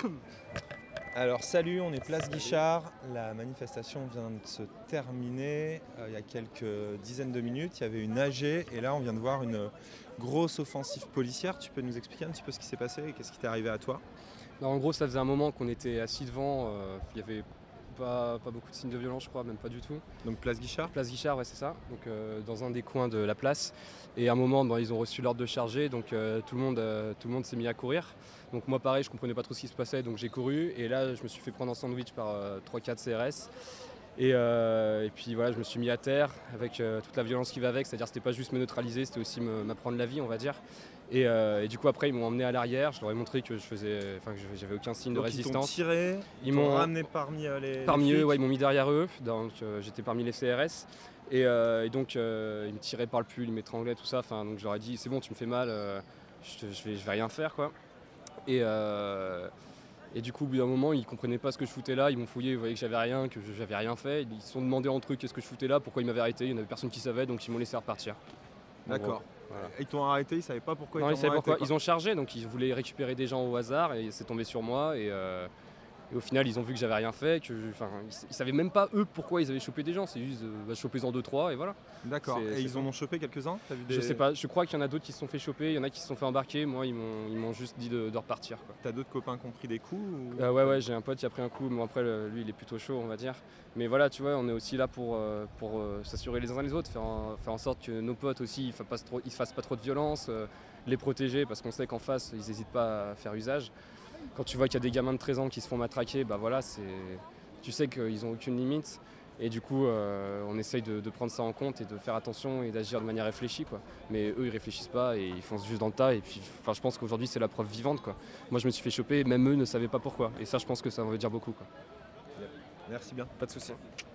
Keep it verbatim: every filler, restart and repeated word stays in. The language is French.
Alors salut, on est place Guichard. La manifestation vient de se terminer euh, il y a quelques dizaines de minutes. Il y avait une A G et là on vient de voir une grosse offensive policière. Tu peux nous expliquer un petit peu ce qui s'est passé et qu'est-ce qui t'est arrivé à toi? Non, en gros, ça faisait un moment qu'on était assis devant. euh, Il n'y avait pas, pas beaucoup de signes de violence, je crois, même pas du tout. Donc place Guichard. Place Guichard, ouais, c'est ça. Donc, euh, dans un des coins de la place. Et à un moment, bon, ils ont reçu l'ordre de charger, donc euh, tout le monde, euh, tout le monde s'est mis à courir. Donc moi, pareil, je comprenais pas trop ce qui se passait, donc j'ai couru. Et là, je me suis fait prendre un sandwich par euh, trois quatre C R S. Et, euh, et puis voilà, je me suis mis à terre avec euh, toute la violence qui va avec, c'est-à-dire c'était pas juste me neutraliser, c'était aussi me, m'apprendre la vie, on va dire. Et, euh, et du coup après ils m'ont emmené à l'arrière, je leur ai montré que je faisais, enfin que j'avais aucun signe Donc de résistance. Ils t'ont tiré, ils, Ils t'ont m'ont ramené parmi euh, les. Parmi les eux, flics. ouais, ils m'ont mis derrière eux, donc euh, j'étais parmi les C R S. Et, euh, et donc euh, ils me tiraient par le pull, ils m'étranglaient, tout ça. Enfin, donc je leur ai dit c'est bon, tu me fais mal, euh, je, te- je vais, je vais rien faire quoi. Et, euh, et du coup, au bout d'un moment, ils comprenaient pas ce que je foutais là. Ils m'ont fouillé, ils voyaient que j'avais rien, que je- j'avais rien fait. Ils se sont demandé entre eux qu'est-ce que je foutais là, pourquoi ils m'avaient arrêté. Il y en avait personne qui savait, donc ils m'ont laissé repartir. En D'accord. gros, voilà. Ils t'ont arrêté, ils savaient pas pourquoi Non, ils ils t'ont savaient arrêté. pourquoi. quoi. Ils ont chargé, donc ils voulaient récupérer des gens au hasard et c'est tombé sur moi. Et, euh, et au final, ils ont vu que j'avais rien fait. Que je- enfin, ils, ils savaient même pas eux pourquoi ils avaient chopé des gens. C'est juste, euh, bah, chopez-en deux trois et voilà. D'accord. C'est- Et c'est ils tout. en ont chopé quelques-uns. T'as vu des... Je sais pas. Je crois qu'il y en a d'autres qui se sont fait choper. Il y en a qui se sont fait embarquer. Moi, ils m'ont, ils m'ont juste dit de, de repartir, quoi. T'as d'autres copains qui ont pris des coups ou... Euh, ouais, ouais, j'ai un pote qui a pris un coup. Bon, après, le- lui, il est plutôt chaud, on va dire. Mais voilà, tu vois, on est aussi là pour, euh, pour euh, s'assurer les uns les autres, faire en, faire en sorte que nos potes aussi, ils fassent pas trop, ils fassent pas trop de violence, euh, les protéger, parce qu'on sait qu'en face, ils n'hésitent pas à faire usage. Quand tu vois qu'il y a des gamins de treize ans qui se font matraquer, bah voilà, c'est, tu sais qu'ils n'ont aucune limite. Et du coup, euh, on essaye de, de prendre ça en compte et de faire attention et d'agir de manière réfléchie, quoi. Mais eux, ils réfléchissent pas et ils foncent juste dans le tas. Et puis, enfin, je pense qu'aujourd'hui, c'est la preuve vivante, quoi. Moi, je me suis fait choper, même eux ne savaient pas pourquoi. Et ça, je pense que ça veut dire beaucoup, quoi. Merci bien. Pas de souci.